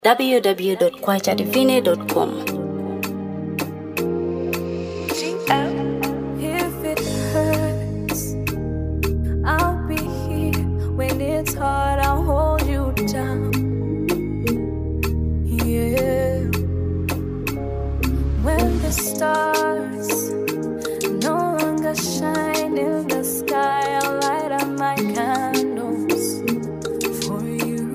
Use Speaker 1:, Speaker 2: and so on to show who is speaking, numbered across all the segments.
Speaker 1: www.kwachadivine.com.
Speaker 2: If it hurts, I'll be here. When it's hard, I'll hold you down. Yeah. When the stars no longer shine in the sky, I'll light up my candles for you.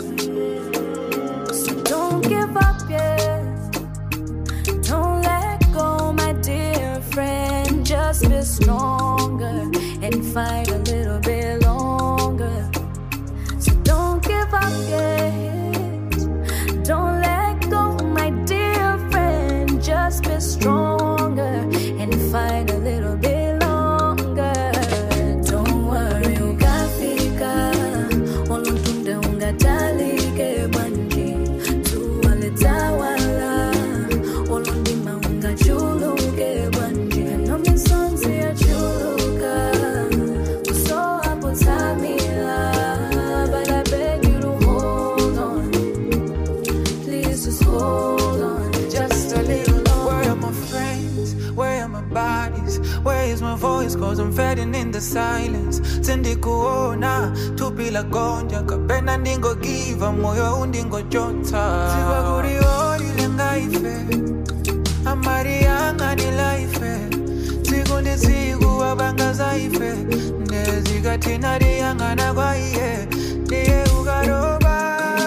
Speaker 2: So don't give up yet. Don't let go, my dear friend. Just be stronger and fight a little bit longer. So don't give up yet. Don't let go, my dear friend. Just be stronger and fight a little bit longer. Don't worry, ungafika. Oluntunde ungatalike banji. Tuwaletawala. Olundima ungachuluke banji. No misonzi ya chuluka. Uso hapo tamila. But I beg you to hold on. Please just hold on. Just a little longer.
Speaker 3: Where are my friends? Where are my bodies? Where is my voice? Cause I'm fading in the silence. Sendi kuona tupila gonja kapena ndingo giva moyo undingo jota. Tiba guri ori lenga ife Amarianga ni life. Tigo ni zigu wabanga zaife. Neziga tinari yanga na kwa iye. Niye ugaroba.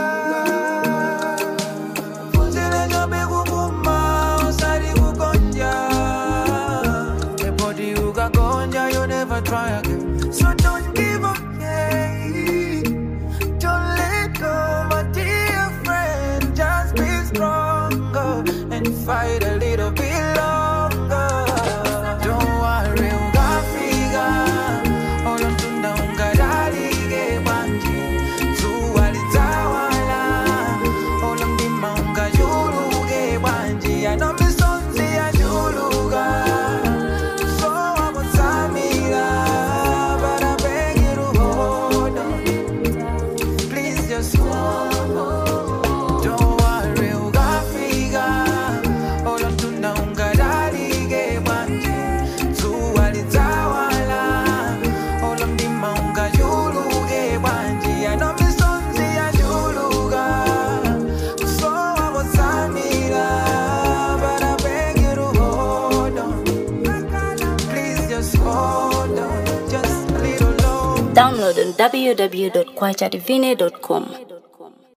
Speaker 3: Funzile jobe kukuma osari kukonja. The body ugakonja you never try again. So don't give up, yeah. Don't let go, my dear friend. Just be stronger and fight a little bit longer. Don't worry, ungafika. Olantunda ungadarige banji. Tuwalitawala. Olambima ungajuluge banji. I know misonzi ya juluga. So I was Samira, but I beg you to hold on. Please just hold on. Don't worry, ungafika. Olantunda ungadarige banji. Tuwalitawala. Olambima ungajuluge banji. I know misonzi ya juluga. So I was Samira, but I beg you to hold on. Please just hold on, just a little longer.
Speaker 1: Download on www.kwachadivine.com.